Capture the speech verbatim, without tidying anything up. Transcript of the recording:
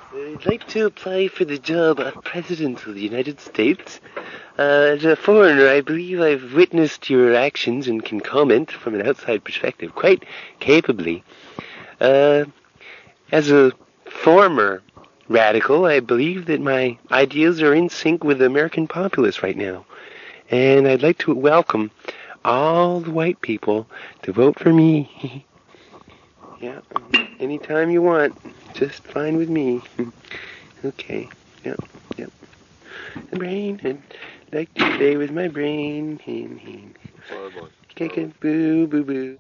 I'd like to apply for the job of President of the United States. Uh, as a foreigner, I believe I've witnessed your actions and can comment from an outside perspective quite capably. Uh, as a former radical, I believe that my ideas are in sync with the American populace right now. And I'd like to welcome all the white people to vote for me. Yeah, anytime you want, just fine with me. Okay, yep, yep. The brain, I'd like to play with my brain. Kick it, boo, boo, boo.